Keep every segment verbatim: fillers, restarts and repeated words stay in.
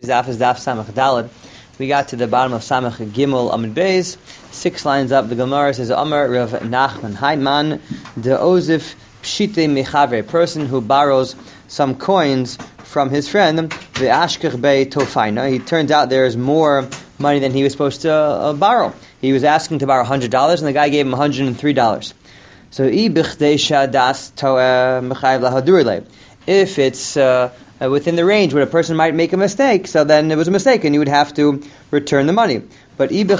Daf is Daf Samach Daled. We got to the bottom of Samach Gimel Amud Beis. Six lines up, the Gemara says, Amar Rav Nachman, Hayman de Ozif Pshite Mechavre, a person who borrows some coins from his friend, the Ashkech Bei Tofaina. He turns out there is more money than he was supposed to uh, borrow. He was asking to borrow one hundred dollars, and the guy gave him one hundred three dollars. So, if it's uh, within the range where a person might make a mistake, so then it was a mistake, and you would have to return the money. But if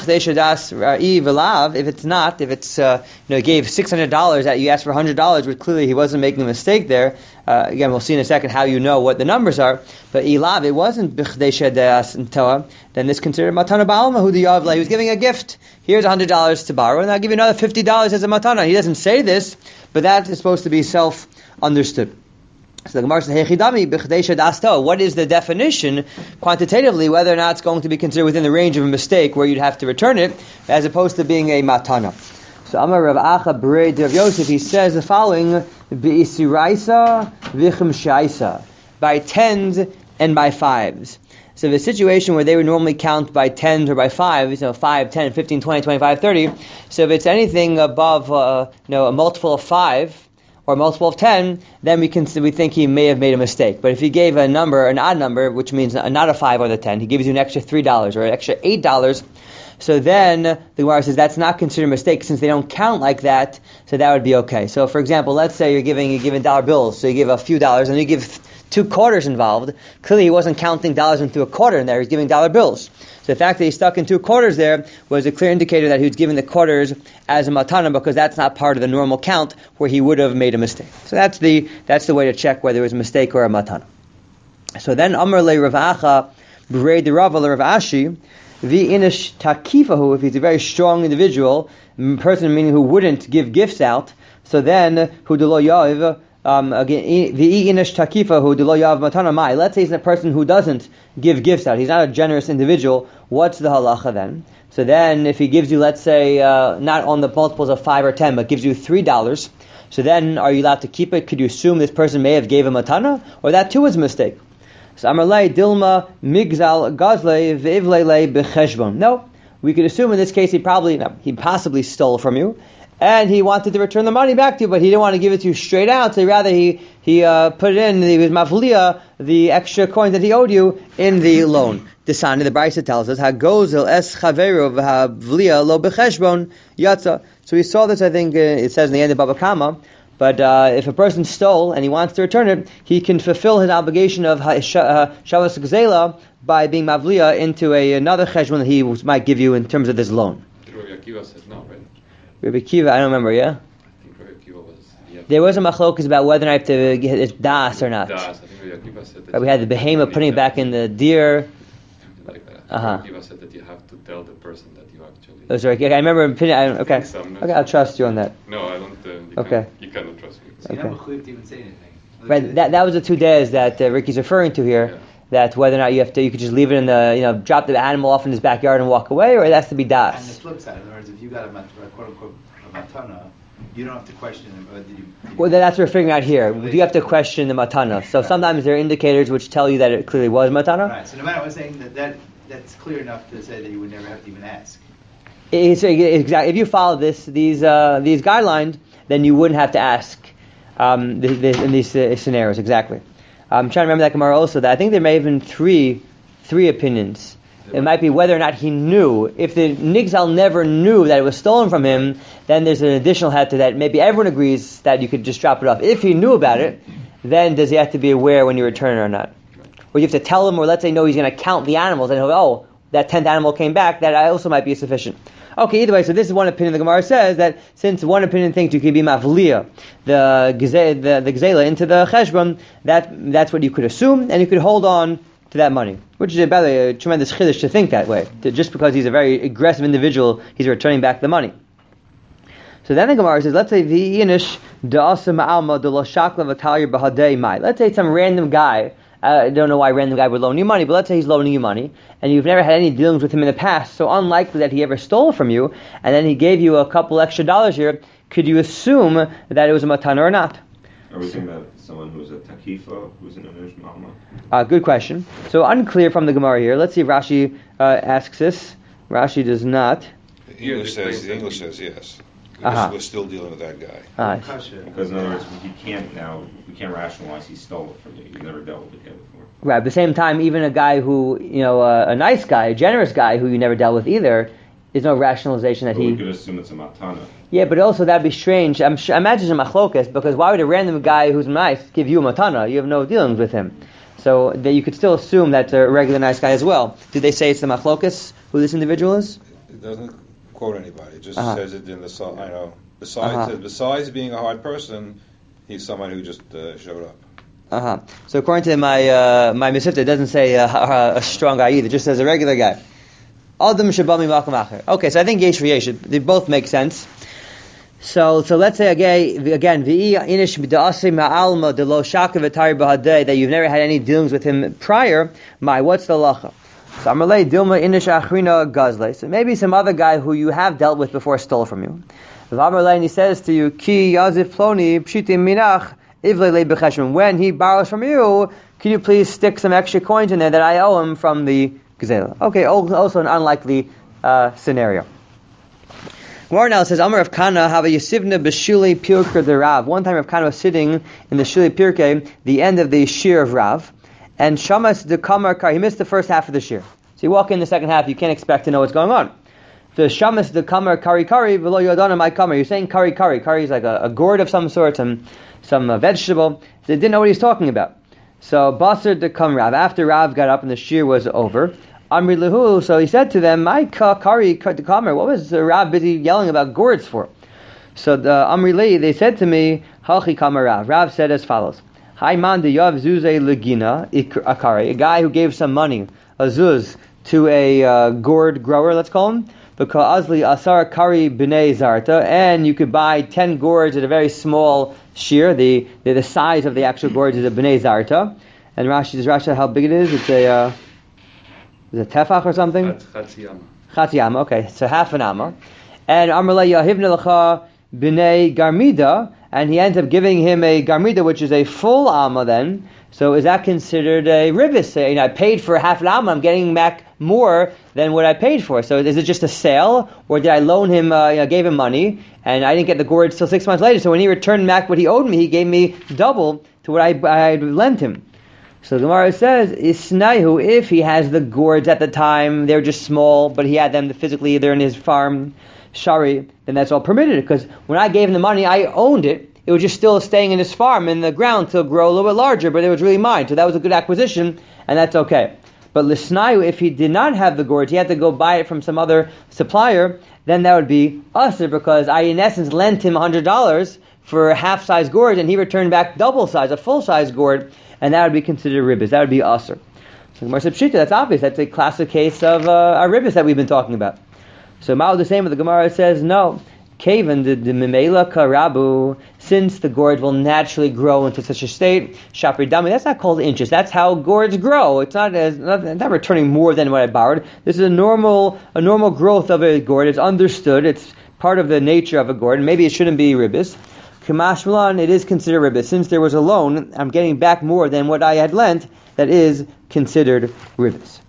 it's not, if it's uh, you know, gave six hundred dollars that you asked for one hundred dollars, which clearly he wasn't making a mistake there. Uh, again, we'll see in a second how you know what the numbers are. But ilav, it wasn't b'chdei shedas and toa. Then this considered matana ba'alma hu diyavla. He was giving a gift. Here's one hundred dollars to borrow, and I'll give you another fifty dollars as a matana. He doesn't say this, but that is supposed to be self-understood. So the Gemara says, "Hechidami b'chdei shedas toa." What is the definition quantitatively, whether or not it's going to be considered within the range of a mistake where you'd have to return it, as opposed to being a matana? So Amar Rav Acha B'rei Rav Yosef, he says the following: B'isiraisa v'chim shaisa, by tens and by fives. So the situation where they would normally count by tens or by fives, you know, five, ten, fifteen, twenty, twenty-five, thirty. So if it's anything above, uh, you know, a multiple of five or a multiple of ten, then we can we think he may have made a mistake. But if he gave a number, an odd number, which means not a five or the ten, he gives you an extra three dollars or an extra eight dollars. So then the Gemara says that's not considered a mistake since they don't count like that. So that would be okay. So for example, let's say you're giving you're giving dollar bills. So you give a few dollars and you give two quarters involved. Clearly he wasn't counting dollars into a quarter in there. He's giving dollar bills. So the fact that he stuck in two quarters there was a clear indicator that he was giving the quarters as a matana, because that's not part of the normal count where he would have made a mistake. So that's the that's the way to check whether it was a mistake or a matana. So then Amar le Rav Acha B'rei de Rava le Rav Ashi the inish takifahu, if he's a very strong individual, person meaning who wouldn't give gifts out, so then who do lo yav um again the inish takifahu do lo yav matana mai. Let's say he's a person who doesn't give gifts out. He's not a generous individual. What's the halacha then? So then, if he gives you, let's say, uh, not on the multiples of five or ten, but gives you three dollars, so then are you allowed to keep it? Could you assume this person may have gave a matana, or that too is a mistake? So Amarlei Dilma Migzal Gazle Vivlele Becheshbon. No, we could assume in this case he probably, no, he possibly stole from you, and he wanted to return the money back to you, but he didn't want to give it to you straight out. So rather he he uh, put it in the with mavliya, the extra coin that he owed you, in the loan. Desani, the Brisa tells us Hagozel es chaveru v'havliya lo becheshbon yatsa. So we saw this. I think uh, it says in the end of Baba Kama. But uh, if a person stole and he wants to return it, he can fulfill his obligation of Shavas Gzela by being Mavliya into a, another cheshbon that he might give you in terms of this loan. Rabbi Akiva says no, right? Rabbi Akiva, I don't remember, yeah? I think Rabbi Akiva was... Yeah. There was a machlokas about whether or not I have to get it das or not. Das, I think Rabbi Akiva said that... Right, we had the behemoth putting it back in the deer. Like that. Uh-huh. Rabbi Akiva said that you have to tell the person that you actually... Oh, sorry, okay, I remember... I, okay, so, okay, I'll trust you on that. No, I don't... Uh, you okay. Can, you cannot trust me. So you're not mechuyev to even say anything. Right, that that was the two days that uh, Ricky's referring to here. Yeah. That whether or not you have to, you could just leave it in the, you know, drop the animal off in his backyard and walk away, or it has to be das. And the flip side, in other words, if you got a, mat- a quote unquote a matana, you don't have to question him. Or did you, did you Well, then that's what we're figuring out here. Do you have to question the matana? So sometimes there are indicators which tell you that it clearly was matana. Right. So no matter what I'm saying, that, that that's clear enough to say that you would never have to even ask. It's, exactly. If you follow this, these uh, these guidelines, then you wouldn't have to ask um, this, this, in these uh, scenarios. Exactly. I'm trying to remember that Gemara also. That I think there may have been three three opinions. It might be whether or not he knew. If the Nigzal never knew that it was stolen from him, then there's an additional head to that. Maybe everyone agrees that you could just drop it off. If he knew about it, then does he have to be aware when you return it or not? Or you have to tell him, or let's say no, he's going to count the animals, and he'll oh, that tenth animal came back. That also might be sufficient. Okay, either way, so this is one opinion. The Gemara says that since one opinion thinks you can be mavliya, the gze, the the gzela into the cheshbon, that that's what you could assume, and you could hold on to that money, which is by the way a tremendous chiddush to think that way. To, just because he's a very aggressive individual, he's returning back the money. So then the Gemara says, let's say the inish da'asa ma'alma de lo shakla v'talir b'hadei mai. Let's say some random guy. Uh, I don't know why a random guy would loan you money, but let's say he's loaning you money, and you've never had any dealings with him in the past, so unlikely that he ever stole from you, and then he gave you a couple extra dollars here, could you assume that it was a matana or not? Are we thinking about someone who's a takifa, who's an Anish Mama? Uh, good question. So unclear from the Gemara here. Let's see if Rashi uh, asks this. Rashi does not. The English says, the English says yes. Uh-huh. We're still dealing with that guy. Ah, Because in other words, he can't now, we can't rationalize he stole it from you. You've never dealt with the guy before. right. At the same time, even a guy who, you know, uh, a nice guy, a generous guy who you never dealt with either, there's no rationalization that But he... we could assume it's a matana. Yeah, but also that'd be strange. I'm sure, I imagine it's a machlokas, because why would a random guy who's nice give you a matana? You have no dealings with him. So that you could still assume that's a regular nice guy as well. Do they say it's the machlokas who this individual is? It doesn't quote anybody. It just Uh-huh. says it in the, so- I know. Besides, Uh-huh. besides being a hard person, he's somebody who just uh, showed up. Uh huh. So according to my uh, my Mesivta, it doesn't say uh, a, a strong guy either. It just says a regular guy. Adam shabami makom acher. Okay, so I think yesh v'yesh. They both make sense. So so let's say again again v'i inish b'da'asei ma'alma de lo shaka v'tari b'hadei, that you've never had any dealings with him prior. My, what's the lacha? So Amalei Dilma Inish Achrina Gazle. So maybe some other guy who you have dealt with before stole from you. V'Amalei, and he says to you, Ki Yazif Ploni Pshitim Minach Ivlele B'Cheshman. When he borrows from you, can you please stick some extra coins in there that I owe him from the Gazela? Okay, also an unlikely uh, scenario. Gemara now says, Amar of Kana, have a Yisivna B'Shuli Pirke the Rav. One time Rav Kana was sitting in the Shuli Pirke, the end of the Shir of Rav, and Shamas the Kamar Kar, he missed the first half of the Shir. So you walk in the second half, you can't expect to know what's going on. The Shamas the Kamar Kari Kari, V'lo Yodana my Kamar. You're saying Kari Kari. Kari is like a, a gourd of some sort, some, some uh, vegetable. So they didn't know what he was talking about. So Basar the Kam Rav, after Rav got up and the Shir was over, Amri Lehu, so he said to them, my ka, Kari the Kamar, what was uh, Rav busy yelling about gourds for? So the Amri Lehi, they said to me, Halchi Kamar Rav. Rav said as follows. Hi man de yav zuze legina akari, a guy who gave some money, a zuz, to a uh, gourd grower, let's call him, because azli asar kari b'nei zarta, and you could buy ten gourds at a very small shear. The the, the size of the actual gourds is a b'nei zarta, and Rashi does Rashi how big it is? It's a uh, is it a tefach or something? Chatziyama. Chatziyama, okay, so half an amma. And Amrla yahivna lecha b'nei garmida. And he ends up giving him a garmida, which is a full amma then. So is that considered a ribis? You know, I paid for half an amma, I'm getting back more than what I paid for. So is it just a sale? Or did I loan him, uh, you know, gave him money, and I didn't get the gourds till six months later. So when he returned back what he owed me, he gave me double to what I, I had lent him. So the Gemara says, Isnaihu, if he has the gourds at the time, they're just small, but he had them physically, they're in his farm, Shari, then that's all permitted, because when I gave him the money, I owned it. It was just still staying in his farm in the ground to grow a little bit larger, but it was really mine. So that was a good acquisition, and that's okay. But Lisnayu, if he did not have the gourds, he had to go buy it from some other supplier, then that would be usher, because I, in essence, lent him one hundred dollars for a half-size gourd, and he returned back double size, a full-size gourd, and that would be considered ribis. That would be usher. So Gemara said, Pshita, that's obvious. That's a classic case of uh, our ribis that we've been talking about. So Ma'al the same, but the Gemara says, no. Kavan the Mimela Karabu, since the gourd will naturally grow into such a state, Shapri Dami, that's not called inches. That's how gourds grow. It's not as not, not returning more than what I borrowed. This is a normal a normal growth of a gourd. It's understood. It's part of the nature of a gourd. Maybe it shouldn't be ribis. Kamash Milan, it is considered ribis. Since there was a loan, I'm getting back more than what I had lent. That is considered ribis.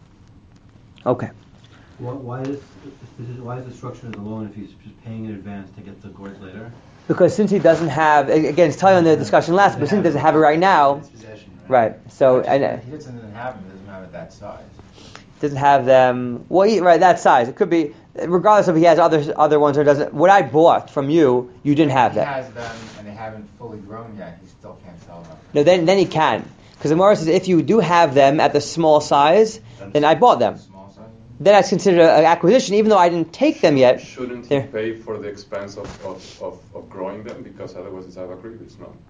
Okay. Why, why is why is the structure of the loan if he's just paying in advance to get the gourds later? Because since he doesn't have, again, it's telling on the discussion last, but since he doesn't have it right now, right? So and uh, He doesn't have them. He doesn't have it that size. doesn't have them. Well, he, right, that size. It could be, regardless if he has other other ones or doesn't. What I bought from you, you didn't have He that. has them and they haven't fully grown yet. He still can't sell them. No, then then he can, because the Gemara says if you do have them at the small size, then I bought them. Small size. Then that's considered an acquisition, even though I didn't take them yet. Shouldn't he There. pay for the expense of, of, of, of growing them? Because otherwise it's avagrid, it's not.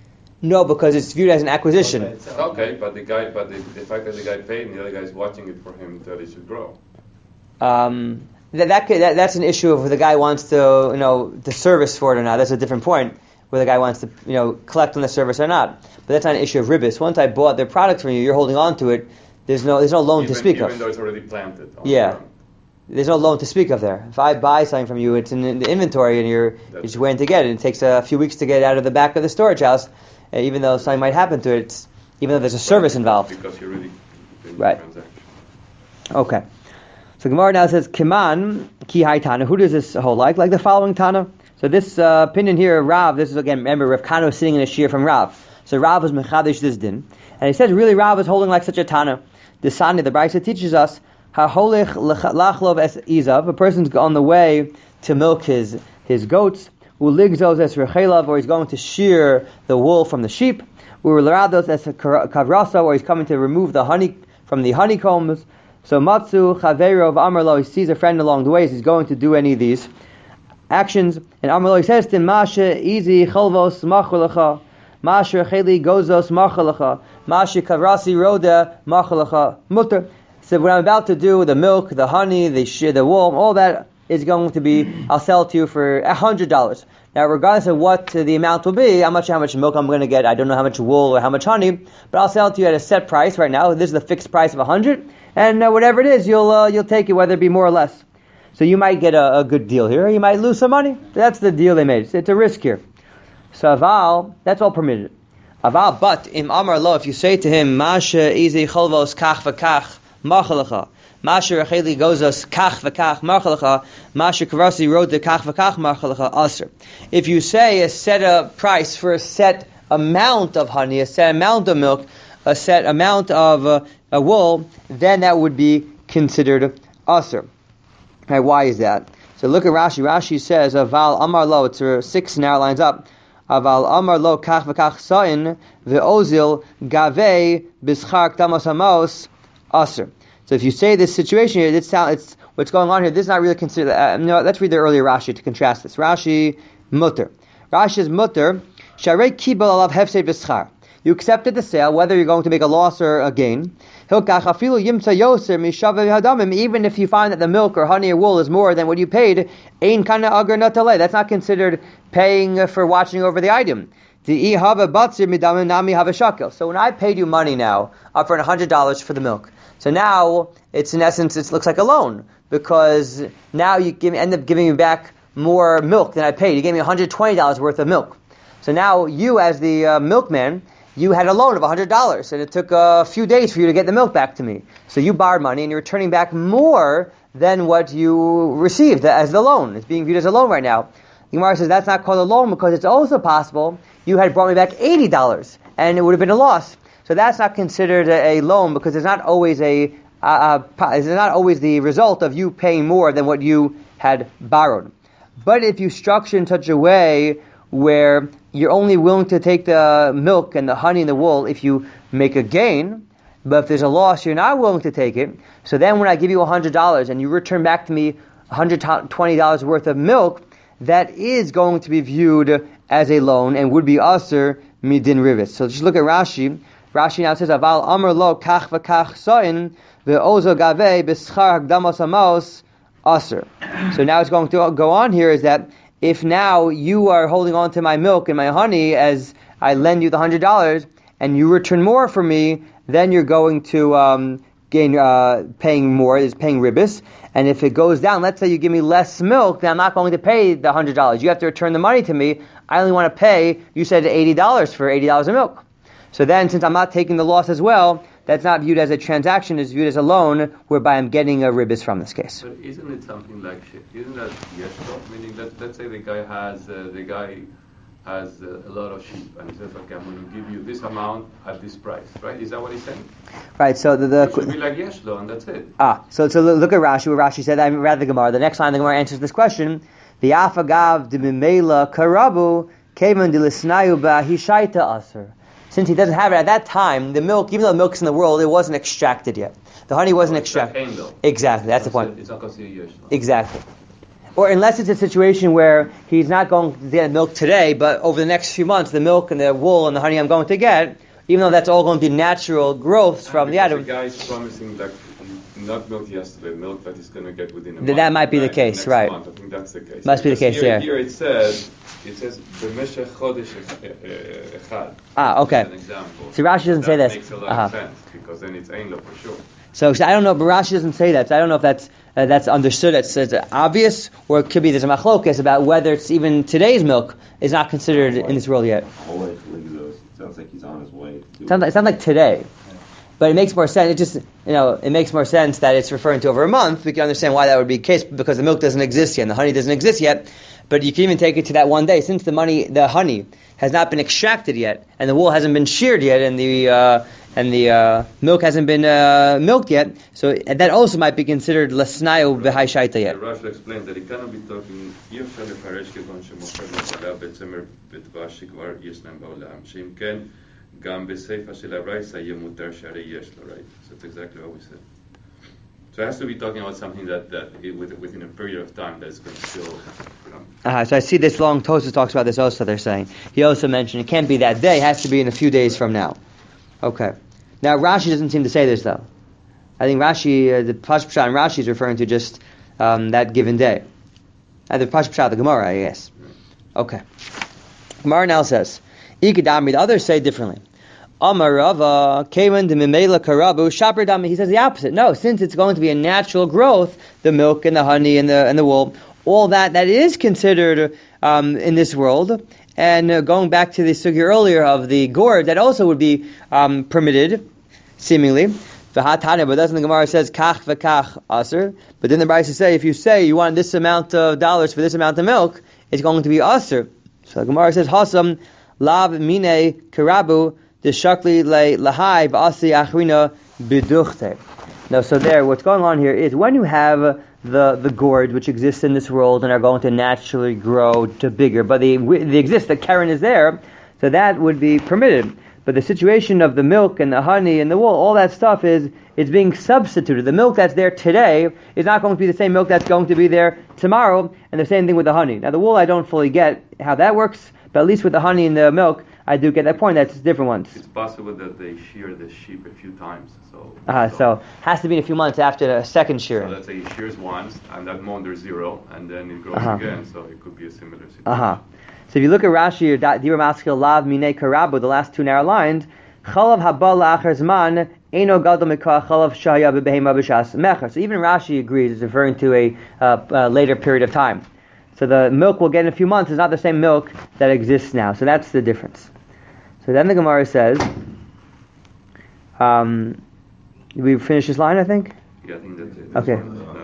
No, because it's viewed as an acquisition. Okay, but the guy, but the, the fact that the guy paid and the other guy is watching it for him that it should grow. Um, that, that, could, that that's an issue of whether the guy wants to, you know, the service for it or not. That's a different point. Whether the guy wants to, you know, collect on the service or not. But that's not an issue of ribis. Once I bought their product from you, you're holding on to it. There's no there's no loan even, to speak even of. though it's already planted. on the Yeah. ground. There's no loan to speak of there. If I buy something from you, it's in the inventory, and you're, you're just waiting to get it. It takes a few weeks to get it out of the back of the storage house, uh, even though something might happen to it, it's, even though there's a service involved. Because you're really doing Right. the transaction. Okay. So Gemara now says, Kiman ki hai Tana. Who does this hold like? Like the following Tana. So this uh, opinion here, Rav, this is again, remember, Rav Kana was sitting in a shir from Rav. So Rav was mechadish this din. And he says, really, Rav is holding like such a Tana. The Sani, the Brisa teaches us, ha-holich lachlov es izav, a person's on the way to milk his, his goats, uligzos es rechelav, or he's going to shear the wool from the sheep, ularados es kavrasa, or he's coming to remove the honey from the honeycombs. So matzu chavero of Amarlo, he sees a friend along the way, he's going to do any of these actions, and Amarlo, he says to him, Masha izi chalvos machulacha, Masha cheli gozos machulacha, Masha kavrasi roda machulacha mutter. So what I'm about to do, the milk, the honey, the sh- the wool, all that is going to be, I'll sell it to you for a hundred dollars. Now, regardless of what the amount will be, how much how much milk I'm going to get, I don't know how much wool or how much honey, but I'll sell it to you at a set price right now. This is the fixed price of a hundred, and uh, whatever it is, you'll uh, you'll take it, whether it be more or less. So you might get a, a good deal here, or you might lose some money. That's the deal they made. It's, it's a risk here. So aval, that's all permitted. Aval, but im amar lo, if you say to him, Masha izi cholvos kach v'kach machalacha, Masha recheli gozos kach v'kach machalacha, Masha karasi wrote the kach v'kach machalacha aser. If you say a set a price for a set amount of honey, a set amount of milk, a set amount of uh, a wool, then that would be considered aser. Right, why is that? So look at Rashi. Rashi says, Aval amar lo, it's uh, six narrow lines up. Aval amar lo kach v'kach sa'in ve'ozil gavei b'schar k'tamos hamos aser. So if you say this situation here, it's, it's what's going on here. This is not really considered. Uh, no, let's read the earlier Rashi to contrast this. Rashi mutter. Rashi is mutter. Sharei kibel alav hefsei b'schar. You accepted the sale, whether you're going to make a loss or a gain. Even if you find that the milk or honey or wool is more than what you paid, that's not considered paying for watching over the item. So when I paid you money now, up for one hundred dollars for the milk, so now it's in essence, it looks like a loan, because now you give, end up giving me back more milk than I paid. You gave me one hundred twenty dollars worth of milk. So now you, as the uh, milkman, you had a loan of one hundred dollars, and it took a few days for you to get the milk back to me. So you borrowed money, and you're returning back more than what you received as the loan. It's being viewed as a loan right now. The Gemara says that's not called a loan because it's also possible you had brought me back eighty dollars, and it would have been a loss. So that's not considered a, a loan because it's not always a uh, uh, it's not always the result of you paying more than what you had borrowed. But if you structure in such a way where you're only willing to take the milk and the honey and the wool if you make a gain, but if there's a loss, you're not willing to take it. So then when I give you one hundred dollars and you return back to me one hundred twenty dollars worth of milk, that is going to be viewed as a loan and would be aser midin rivis. So just look at Rashi. Rashi now says, Aval amar lo kach v'kach sa'in ve'ozo gavei b'schar hagdamos hamos aser. So now it's going to go on here is that if now you are holding on to my milk and my honey as I lend you the one hundred dollars and you return more for me, then you're going to um, gain uh, paying more, is paying ribis. And if it goes down, let's say you give me less milk, then I'm not going to pay the one hundred dollars. You have to return the money to me. I only want to pay, you said eighty dollars for eighty dollars of milk. So then, since I'm not taking the loss as well, that's not viewed as a transaction, it's viewed as a loan, whereby I'm getting a ribis from this case. But isn't it something like, isn't that yeshlo? Meaning that, let's say the guy has, uh, the guy has uh, a lot of sheep, and he says, okay, I'm going to give you this amount at this price, right? Is that what he's saying? Right, so the... the it should be like yeshlo, and that's it. Ah, so so look at Rashi, where Rashi said, I'm rather the Gemara. The next line, the Gemara answers this question, the afagav de mimela karabu kevan de lisnayu ba'hishaita aser. Since he doesn't have it at that time, the milk, even though the milk's in the world, it wasn't extracted yet. The honey wasn't so extracted. Exactly, that's the point. It's not considered yeshlo. Exactly. Or unless it's a situation where he's not going to get milk today, but over the next few months, the milk and the wool and the honey I'm going to get, even though that's all going to be natural growths from the Adam. Adam. The guy is promising like not milk yesterday, milk that he's going to get within a Th- month. That might be the case, next right? Month. I think that's the case. Must be the case, here, yeah. Here it says, it says, b'meshech chodesh echad. Ah, okay. As an example. So Rashi doesn't that say this. Makes a lot Uh-huh. of sense because then it's ein lo for sure. So, so I don't know, but Rashi doesn't say that. So I don't know if that's uh, that's understood, it's, it's obvious, or it could be there's a machlokas about whether it's even today's milk is not considered in this world yet. Whole life Ligzos. Sounds like he's on his way. to do It sounds like, it sounds like today. But it makes more sense. It just, you know, it makes more sense that it's referring to over a month. We can understand why that would be the case because the milk doesn't exist yet and the honey doesn't exist yet. But you can even take it to that one day, since the money, the honey has not been extracted yet, and the wool hasn't been sheared yet, and the uh, and the uh, milk hasn't been uh, milked yet. So that also might be considered lesnayu b'hai shaita yet. Rashi explains that he cannot be talking. אי אפשר לפרש כגון שמוכר לחלב בצמר בדבש שכבר יש להם בעולם, שאם כן גם בסיפא של הרייסה יהיה מותר שהרי יש לו, right? So that's exactly what we said. So it has to be talking about something that, that it, within a period of time that's going to still, you know. Uh, so I see this long Tosfos talks about this also, they're saying. He also mentioned it can't be that day, it has to be in a few days from now. Okay. Now Rashi doesn't seem to say this though. I think Rashi, uh, the Pashpshat and Rashi is referring to just um, that given day. Uh, the Pashpshat, the Gemara, I guess. Okay. Gemara now says, Ikadami, the others say differently. Amarava, Kaman de Mimela Karabu, Shapradami, he says the opposite. No, since it's going to be a natural growth, the milk and the honey and the and the wool, all that, that is considered um, in this world. And uh, going back to the sugi earlier of the gourd, that also would be um, permitted, seemingly. V'hatane, but doesn't the Gemara says kach v'kach aser? But then the Brisa say if you say you want this amount of dollars for this amount of milk, it's going to be aser. So the Gemara says hasam lav mine karabu the shakli le lahai v'asi achrina biduchte. Now, so there, what's going on here is when you have the the gourds which exist in this world and are going to naturally grow to bigger, but they they exist, the keren is there, so that would be permitted. But the situation of the milk and the honey and the wool, all that stuff is is being substituted. The milk that's there today is not going to be the same milk that's going to be there tomorrow, and the same thing with the honey. Now, the wool I don't fully get how that works, but at least with the honey and the milk, I do get that point. That's different ones. It's possible that they shear the sheep a few times. So, uh, so, so has to be in a few months after the second shear. So let's say he shears once, and that month there's zero, and then it grows uh-huh. again. So it could be a similar situation. Uh-huh. So if you look at Rashi or Dira Maskil Lav Mine Karabu, the last two narrow lines, Chalav Haba La'achar Zman Eino Gadol Mikah Chalav Shaya B'Behema B'Shas Mecher. So even Rashi agrees it's referring to a uh, uh, later period of time. So the milk we'll get in a few months is not the same milk that exists now. So that's the difference. So then the Gemara says, um, did we finish this line, I think? Yeah, I think that's it. Okay.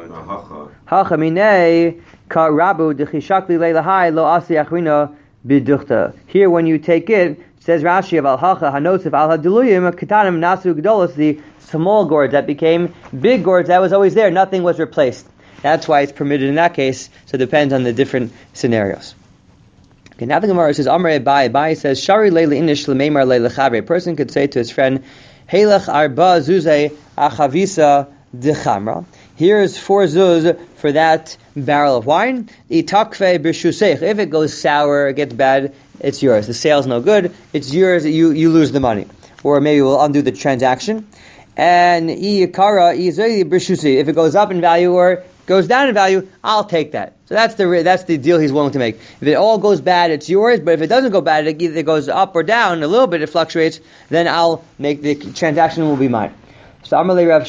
No, Hacha minei ka rabu d'chishakli leilahai lo asi achrina biduchta. Here, when you take it, says Rashi of al hacha hanosif al hadiluyim katanim nasu gdolos, the small gourds that became big gourds that was always there, nothing was replaced. That's why it's permitted in that case. So it depends on the different scenarios. Okay, now the Gemara says, Amrei Bai, Bai says, Shari leili inish lemeimar leilachavre. A person could say to his friend, Heilach arba zuzei achavisa dechamra. Here's four zuz for that barrel of wine. Itakve b'shuseich. If it goes sour, it gets bad, it's yours. The sale's no good, it's yours, you, you lose the money. Or maybe we'll undo the transaction. And iyakara izei b'shusi. If it goes up in value or goes down in value, I'll take that. So that's the that's the deal he's willing to make. If it all goes bad, it's yours. But if it doesn't go bad, it either goes up or down a little bit, it fluctuates. Then I'll make the transaction will be mine. So Amalei Rav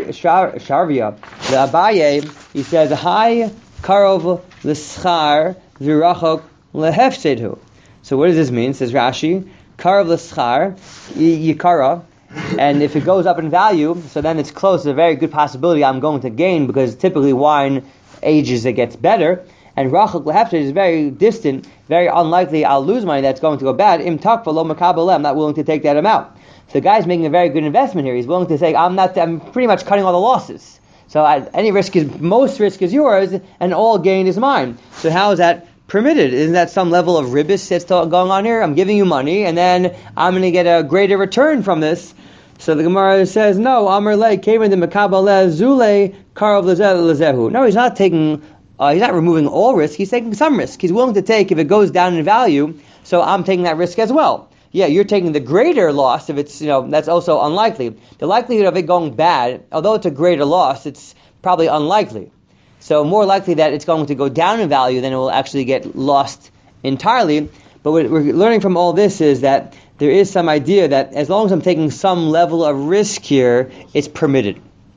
Sharvia, the Abaye, he says, "Hi karov l'schar v'rachok lehefsedhu." So what does this mean? Says Rashi, karov l'schar yikara. And if it goes up in value, so then it's close. It's a very good possibility I'm going to gain because typically wine ages, it gets better. And rachok lehefsed is very distant, very unlikely I'll lose money that's going to go bad. Im takva lo makabel, I'm not willing to take that amount. So the guy's making a very good investment here. He's willing to say, I'm not. I'm pretty much cutting all the losses. So I, any risk is, most risk is yours, and all gain is mine. So how is that permitted? Isn't that some level of ribbis that's going on here? I'm giving you money, and then I'm going to get a greater return from this. So the Gemara says, no, Amar Le came in the Mekabale Zule Karov Lezehu. No, he's not taking, uh, he's not removing all risk, he's taking some risk. He's willing to take if it goes down in value, so I'm taking that risk as well. Yeah, you're taking the greater loss if it's, you know, that's also unlikely. The likelihood of it going bad, although it's a greater loss, it's probably unlikely. So more likely that it's going to go down in value than it will actually get lost entirely. But what we're learning from all this is that there is some idea that as long as I'm taking some level of risk here, it's permitted.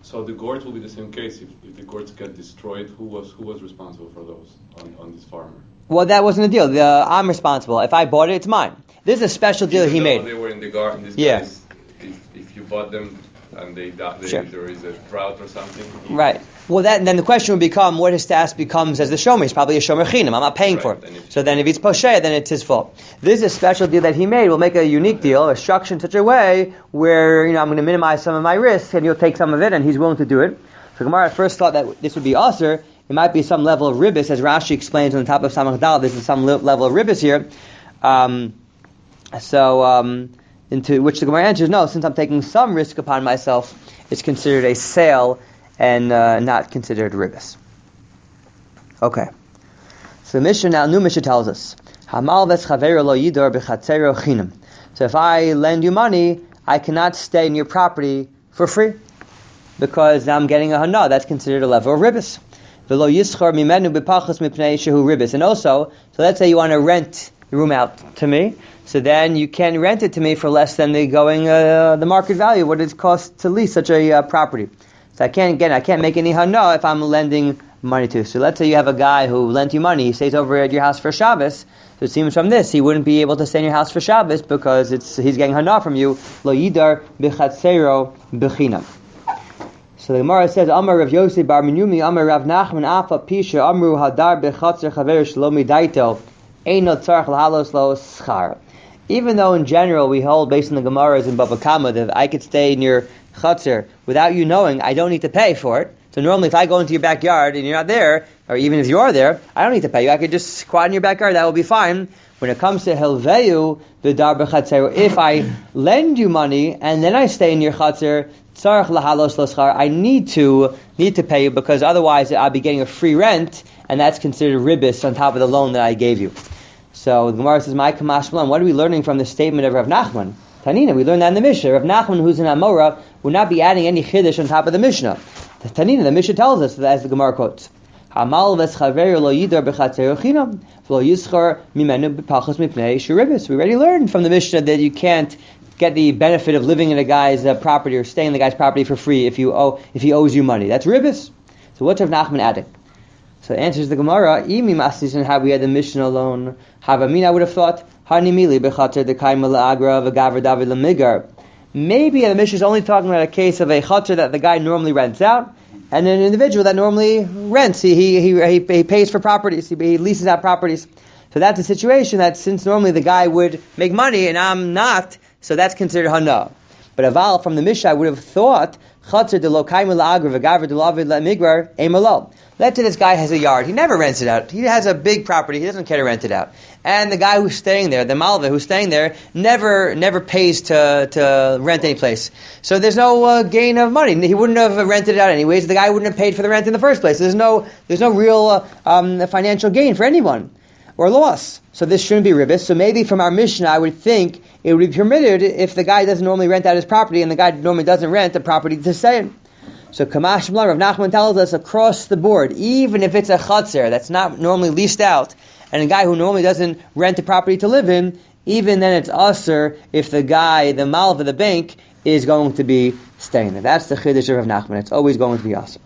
So the gourds will be the same case. If, if the gourds get destroyed, who was who was responsible for those on, on this farmer? Well, that wasn't a deal. The, I'm responsible. If I bought it, it's mine. This is a special deal Even he though made. They were in the garden. This Yeah. case, if, if you bought them and they, die, they Sure. there is a drought or something. Right. Well, that then the question would become what his status becomes as the shomer. He's probably a shomer chinam. I'm not paying Right, for it. then if- So then, if he's posheya, then it's his fault. This is a special deal that he made. We'll make a unique deal, a structure in such a way where you know I'm going to minimize some of my risks, and you'll take some of it, and he's willing to do it. So Gemara at first thought that this would be aser. It might be some level of ribbis, as Rashi explains on the top of Samach Dal. This is some li- level of ribbis here. Um, so, um, into which the Gemara answers, no, since I'm taking some risk upon myself, it's considered a sale and uh, not considered ribbis. Okay. So the Mishnah now, new Mishnah tells us, Hamal ves chaveru lo yidor b'chatzero chinam. So if I lend you money, I cannot stay in your property for free because I'm getting a hana. That's considered a level of ribbis. V'lo yischar mimenu b'pachos mipnei shehu ribbis. And also, so let's say you want to rent the room out to me, so then you can rent it to me for less than the going uh, the market value, what it costs to lease such a uh, property. So I can't again, I can't make any hana if I'm lending money to. So let's say you have a guy who lent you money, he stays over at your house for Shabbos. So it seems from this he wouldn't be able to stay in your house for Shabbos because it's he's getting hana from you. Lo yidar b'chatzero b'chinam. So the Gemara says, Amar Rav Yosef bar Minumi, Amar Rav Nachman Afa Pisha, Amru Hadar b'chatzer chaver shlomi daito, Eino tzarech l'halos lo schar. Even though in general we hold, based on the Gemaras in Bava Kama, that if I could stay in your chatzir without you knowing, I don't need to pay for it. So normally if I go into your backyard and you're not there, or even if you are there, I don't need to pay you. I could just squat in your backyard, that will be fine. When it comes to Helveyu, v'dar b'chatzir, if I lend you money and then I stay in your chatzir, tzarech lahalos l'schar, I need to need to pay you because otherwise I'll be getting a free rent, and that's considered ribbis on top of the loan that I gave you. So the Gemara says, "My kamash malan." What are we learning from the statement of Rav Nachman? Tanina, we learned that in the Mishnah. Rav Nachman, who's in Amora, would not be adding any chiddush on top of the Mishnah. The Tanina, the Mishnah tells us, as the Gemara quotes, "Hamal v'schaver lo yidar b'chatzer chinam v'lo yischar mimenu b'pachos mipnei shuribis." We already learned from the Mishnah that you can't get the benefit of living in a guy's uh, property or staying in the guy's property for free if you owe if he owes you money. That's ribis. So what's Rav Nachman adding? So it answers the Gemara, Imi Masnisin, how we had the Mishnah alone. Havamin, I would have thought, Hanimili bechater dekaima la'agra v'gaver david lamigar. Maybe the Mishnah is only talking about a case of a chater that the guy normally rents out, and an individual that normally rents. He he he, he pays for properties. He, he leases out properties. So that's a situation that since normally the guy would make money and I'm not, so that's considered hana. But aval from the Mishnah, I would have thought chater de lo kaima la'agra v'gaver david lamigar emalol. Let's say this guy has a yard. He never rents it out. He has a big property. He doesn't care to rent it out. And the guy who's staying there, the malva who's staying there, never never pays to to rent any place. So there's no uh, gain of money. He wouldn't have rented it out anyways. The guy wouldn't have paid for the rent in the first place. There's no there's no real uh, um, financial gain for anyone or loss. So this shouldn't be ribis. So maybe from our Mishnah, I would think it would be permitted if the guy doesn't normally rent out his property and the guy normally doesn't rent the property to stay in. So Kamash Mlan, Rav Nachman tells us across the board, even if it's a chatzir that's not normally leased out, and a guy who normally doesn't rent the property to live in, even then it's usher if the guy, the malva, the bank, is going to be staying there. That's the chiddush of Rav Nachman. It's always going to be usher.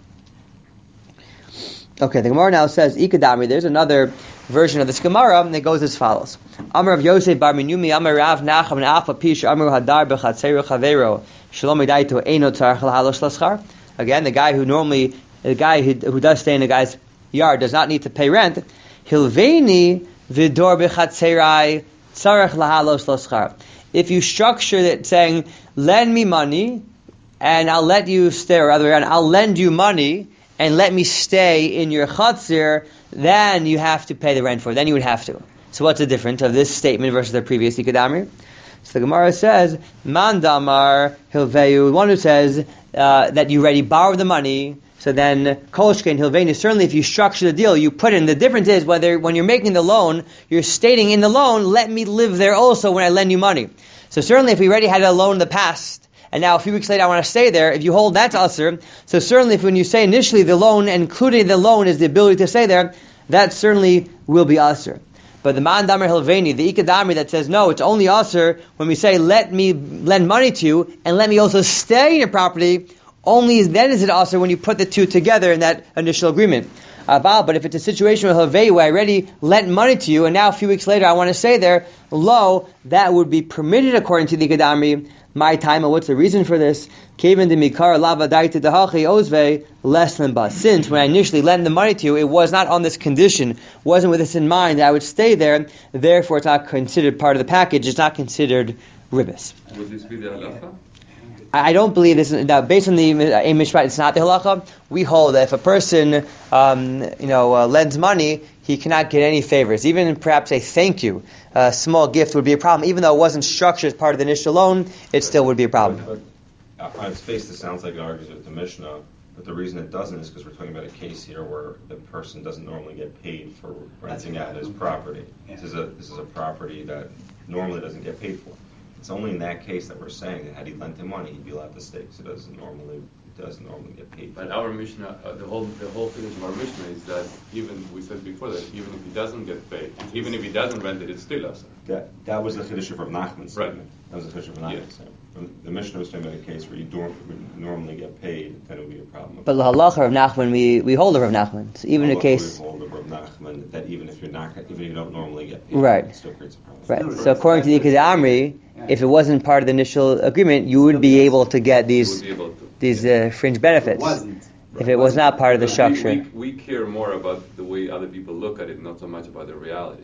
Okay, the Gemara now says, Ikadami, there's another version of this Gemara, and it goes as follows. Amar of Yosef bar Minumi, Amar Rav Nachman, Afa Pish, Amar Hadar b'chatzero chavero, Shalom Edaito, Eino tzarech l'halos l'schar. Again, the guy who normally, the guy who, who does stay in the guy's yard does not need to pay rent. Hilveni v'dor b'chatzerai tzarech lahalos l'schar. If you structure it saying, lend me money, and I'll let you stay, or other way around, I'll lend you money, and let me stay in your chatzir, then you have to pay the rent for it. Then you would have to. So what's the difference of this statement versus the previous Ikadamri? So the Gemara says, Man damar hilveyu, one who says uh, that you already borrowed the money, so then kolshkein hilveinu, certainly if you structure the deal, you put in, the difference is whether when you're making the loan, you're stating in the loan, let me live there also when I lend you money. So certainly if we already had a loan in the past, and now a few weeks later I want to stay there, if you hold that to usher, so certainly if when you say initially the loan, including the loan is the ability to stay there, that certainly will be usher. But the man damer hilveni, the ikadamri that says no, it's only usher when we say let me lend money to you and let me also stay in your property, only then is it also when you put the two together in that initial agreement. Uh, but if it's a situation with Havei where I already lent money to you and now a few weeks later I want to stay there, lo, that would be permitted according to the Kedamri. My time, and what's the reason for this? Less than bas. Since when I initially lent the money to you, it was not on this condition, wasn't with this in mind that I would stay there, therefore it's not considered part of the package, it's not considered ribis. Would this be the halacha? I don't believe this. Now, based on the Ein Mishpat, it's not the halacha. We hold that if a person, um, you know, uh, lends money, he cannot get any favors. Even perhaps a thank you, a small gift would be a problem. Even though it wasn't structured as part of the initial loan, it still would be a problem. But, but on its face, this sounds like it argues with the Mishnah. But the reason it doesn't is because we're talking about a case here where the person doesn't normally get paid for renting out his property. Yeah. This is a this is a property that normally doesn't get paid for. It's only in that case that we're saying that had he lent him money, he'd be allowed to stay, because it doesn't normally it doesn't normally get paid for. But our Mishnah, uh, the whole the whole thing of our Mishnah is that even we said before that even if he doesn't get paid, even if he doesn't rent it, it's still us. That that was the Chiddush of Rav Nachman's Right. statement. That was the Chiddush of Rav Nachman's Yes. statement. The Mishnah was talking about a case where you don't would normally get paid, then it would be a problem. But the halacha of Nachman, we, we hold the Rav Nachman. So even in a case, We hold the Rav Nachman that even if you're not, even if you don't normally get paid, Right. it still creates a problem. right. So according to the Ikad Amri, if it wasn't part of the initial agreement, you wouldn't be able to get We would these be able to. these uh, fringe benefits. Wasn't. If it was not part of the We- structure. We, we, we care more about the way other people look at it, not so much about the reality.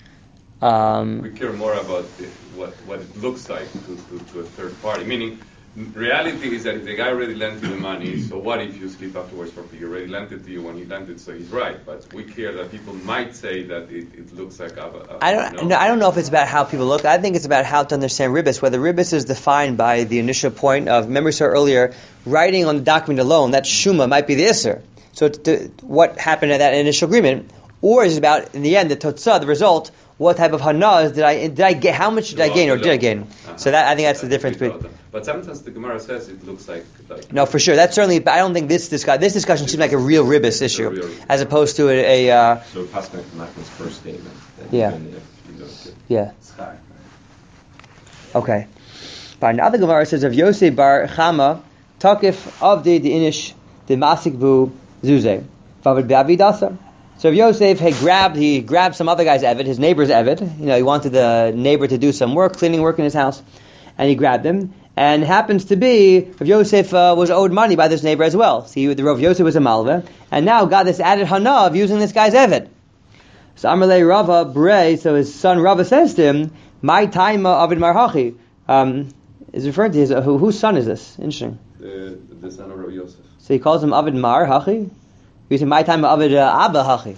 Um, We care more about the, what what it looks like to, to, to a third party. Meaning, reality is that if the guy already lent you the money, so what if you sleep afterwards for he already lent it to you when he lent it, so he's right. But we care that people might say that it, it looks like a, a, I don't. No, I don't know if it's about how people look. I think it's about how to understand ribis. Whether ribis is defined by the initial point of, remember we saw earlier, writing on the document alone. That shuma might be the isser. So it's the, what happened at that initial agreement, or is it about in the end the totzah, the result? What type of hanaz did I did I get? How much did I gain or did I gain? Uh-huh. So that I think that's the difference between. But sometimes the Gemara says it looks like like. No, for sure. That's certainly. But I don't think this discussion. This discussion seems like a real ribis issue, real- as opposed to a. a uh, So Pascal Nachman's first statement. That Yeah. even if you don't get yeah. Schar. Okay. But now the Gemara says of Yosef bar Chama, Takif of the Inish the Masikbu Zuze, Vavid Be'avidasa. So if Yosef had grabbed, he grabbed some other guy's Eved, his neighbor's Eved. You know, he wanted the neighbor to do some work, cleaning work in his house, and he grabbed him. And happens to be, if Yosef uh, was owed money by this neighbor as well. See, the Rav Yosef was a malva, and now got this added hana of using this guy's Eved. So Amalei Rava Brei, so his son Rava says to him, "My time of Marhachi." Um, is referring to his uh, who, whose son is this? Interesting. The, the son of Rabbi Yosef. So he calls him Avid Mar Hachi. We say my time Avid uh, Abba Hachi.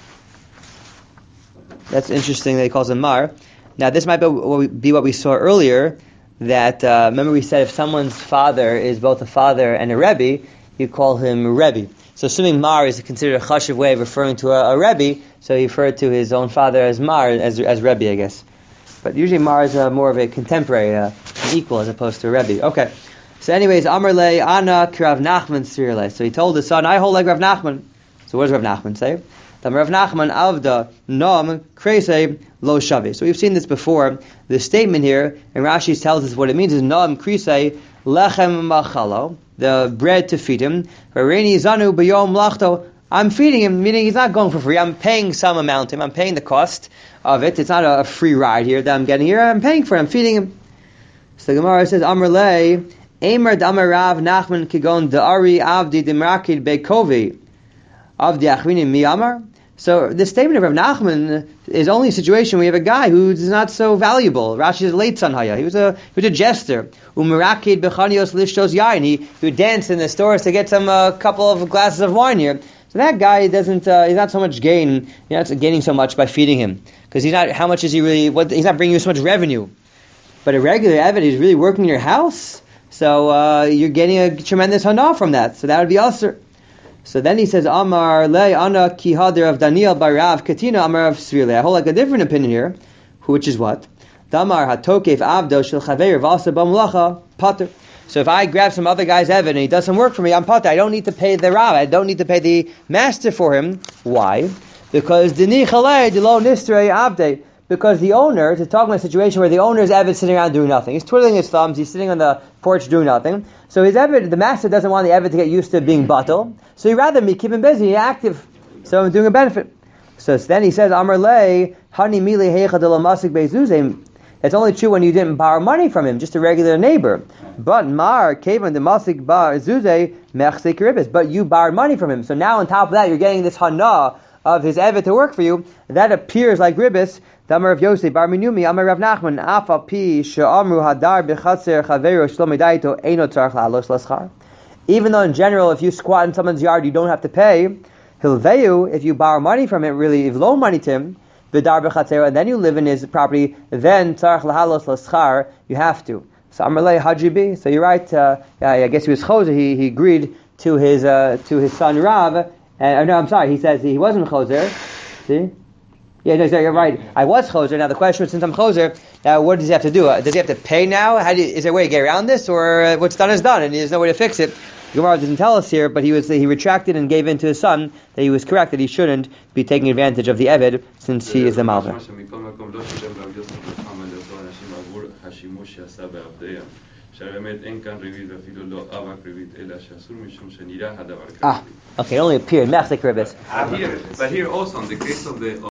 That's interesting that he calls him Mar. Now this might be what we, be what we saw earlier. That uh, remember we said if someone's father is both a father and a Rebbe, you call him Rebbe. So assuming Mar is considered a chashiv way of referring to a, a Rebbe, so he referred to his own father as Mar as as Rebbe, I guess. But usually Mar is uh, more of a contemporary, uh, an equal as opposed to a Rebbe. Okay. So anyways, Amar le Ana Rav Nachman Sirle. So he told his son, I hold like Rav Nachman. So what does Rav Nachman say? Rav Nachman Avda Nom Kreise Lo Shavi. So we've seen this before. The statement here, and Rashi tells us what it means is Nom Kreise Lechem Machalo, the bread to feed him. Reni Zanu B'Yom Lachto. I'm feeding him, meaning he's not going for free. I'm paying some amount to him. I'm paying the cost of it. It's not a, a free ride here that I'm getting here. I'm paying for it. I'm feeding him. So the Gemara says, Amar le Eimer Damar Rav Nachman Kigon Da'ari Avdi Dimrakid Bekovi Avdi Achrinim Mi Amar. So the statement of Rav Nachman is only a situation where you have a guy who's not so valuable. Rashi is late son haya. He was a he was a jester. Umerakid Bechanios Lishtos Yain. He he would dance in the stores to get some uh, couple of glasses of wine here. So that guy doesn't. Uh, he's not so much gain. He's not gaining so much by feeding him because he's not. How much is he really? What he's not bringing you so much revenue. But a regular Eved is really working in your house. So uh, you're getting a tremendous hana from that. So that would be usher. So then he says, Amar le ana kihader of Daniel barav katina amar of Srile. I hold like a different opinion here, which is what? Damar hatokef avdo shel chaver v'asa b'mlacha pater. So if I grab some other guy's Eved and he does some work for me, I'm pater. I don't need to pay the Rav. I don't need to pay the master for him. Why? Because dini chalei delo nistre avde because the owner, to talk about a situation where the owner's Eved sitting around doing nothing. He's twiddling his thumbs, he's sitting on the porch doing nothing. So his Eved, the master doesn't want the Eved to get used to being batal, so he'd rather me keep him busy, active. So I'm doing a benefit. So then he says, Amar lei, hani mili heicha de lamasik beizuzim. It's only true when you didn't borrow money from him, just a regular neighbor. But mar kevan de masik bar zuze mechsek ribis. But you borrowed money from him. So now on top of that, you're getting this hana of his evet to work for you. That appears like ribis. The Amar of Yosef bar minumi Amar Rav Nachman afa pi she'amru hadar bechatzer chaveru shlomi daito eino tzarich la'alos laschar. Even though in general, if you squat in someone's yard, you don't have to pay. Hilveyu, if you borrow money from him, really, if you loan money to him, v'dar b'chatzera, and then you live in his property, then tzarich lahalos laschar, you have to. So Amalei Hajibi, so you're right. Uh, yeah, I guess he was choser. He he agreed to his uh, to his son Rav. And no, I'm sorry. He says he wasn't choser. See? Yeah, no, you're right. I was choser. Now the question is, since I'm choser, now what does he have to do? Uh, does he have to pay now? How do you, is there a way to get around this, or uh, what's done is done, and there's no way to fix it? Gemara doesn't tell us here, but he was he retracted and gave in to his son that he was correct, that he shouldn't be taking advantage of the Eved since he is the Malveh. Ah, okay, it only appeared. Mechsek ribis. But here also, in the case of the